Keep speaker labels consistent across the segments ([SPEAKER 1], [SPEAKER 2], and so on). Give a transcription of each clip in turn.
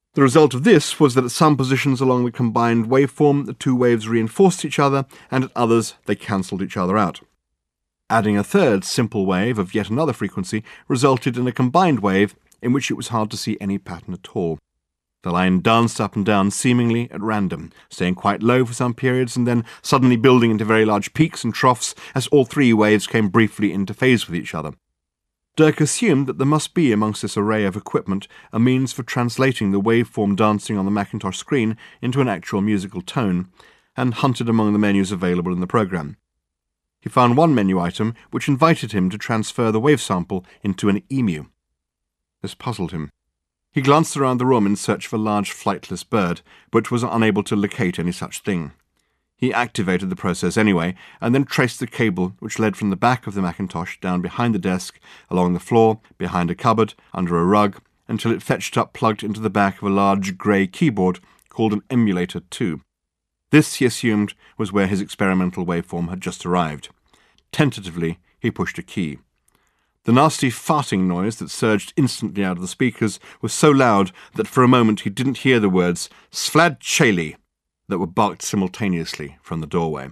[SPEAKER 1] The result of this was that at some positions along the combined waveform, the two waves reinforced each other, and at others they cancelled each other out. Adding a third simple wave of yet another frequency resulted in a combined wave in which it was hard to see any pattern at all. The line danced up and down seemingly at random, staying quite low for some periods and then suddenly building into very large peaks and troughs as all three waves came briefly into phase with each other. Dirk assumed that there must be amongst this array of equipment a means for translating the waveform dancing on the Macintosh screen into an actual musical tone, and hunted among the menus available in the program. He found one menu item which invited him to transfer the wave sample into an emu. This puzzled him. He glanced around the room in search of a large flightless bird, but was unable to locate any such thing. He activated the process anyway, and then traced the cable which led from the back of the Macintosh down behind the desk, along the floor, behind a cupboard, under a rug, until it fetched up plugged into the back of a large grey keyboard called an emulator 2. This, he assumed, was where his experimental waveform had just arrived. Tentatively, he pushed a key. The nasty farting noise that surged instantly out of the speakers was so loud that for a moment he didn't hear the words "Svlad Chaley" that were barked simultaneously from the doorway.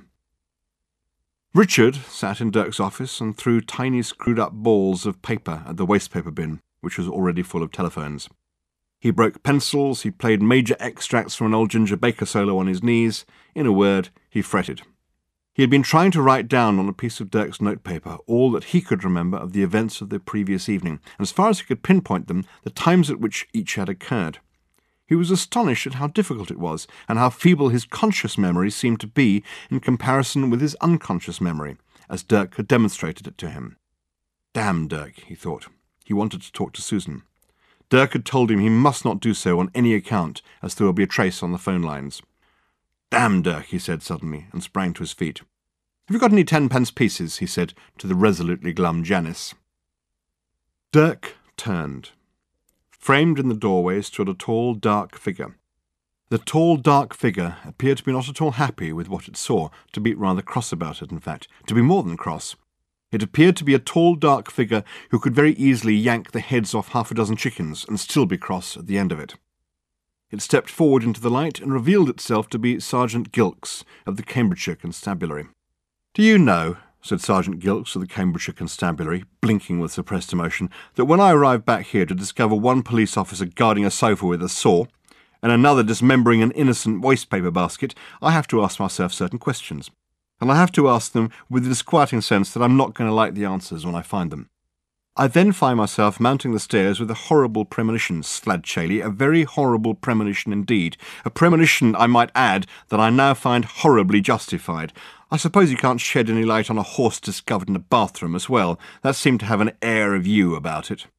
[SPEAKER 1] Richard sat in Dirk's office and threw tiny screwed-up balls of paper at the wastepaper bin, which was already full of telephones. He broke pencils, he played major extracts from an old Ginger Baker solo on his knees. In a word, he fretted. He had been trying to write down on a piece of Dirk's notepaper all that he could remember of the events of the previous evening, and as far as he could pinpoint them, the times at which each had occurred. He was astonished at how difficult it was, and how feeble his conscious memory seemed to be in comparison with his unconscious memory, as Dirk had demonstrated it to him. Damn Dirk, he thought. He wanted to talk to Susan. Dirk had told him he must not do so on any account, as there would be a trace on the phone lines. Damn Dirk, he said suddenly, and sprang to his feet. Have you got any 10-pence pieces? He said to the resolutely glum Janice. Dirk turned. Framed in the doorway stood a tall, dark figure. The tall, dark figure appeared to be not at all happy with what it saw, to be rather cross about it, in fact, to be more than cross. It appeared to be a tall, dark figure who could very easily yank the heads off half a dozen chickens and still be cross at the end of it. It stepped forward into the light and revealed itself to be Sergeant Gilkes of the Cambridgeshire Constabulary. "Do you know," said Sergeant Gilkes of the Cambridgeshire Constabulary, blinking with suppressed emotion, "that when I arrived back here to discover one police officer guarding a sofa with a saw, and another dismembering an innocent wastepaper basket, I have to ask myself certain questions. And I have to ask them with the disquieting sense that I'm not going to like the answers when I find them. I then find myself mounting the stairs with a horrible premonition, Svlad Chaley, a very horrible premonition indeed. A premonition, I might add, that I now find horribly justified. I suppose you can't shed any light on a horse discovered in a bathroom as well. That seemed to have an air of you about it."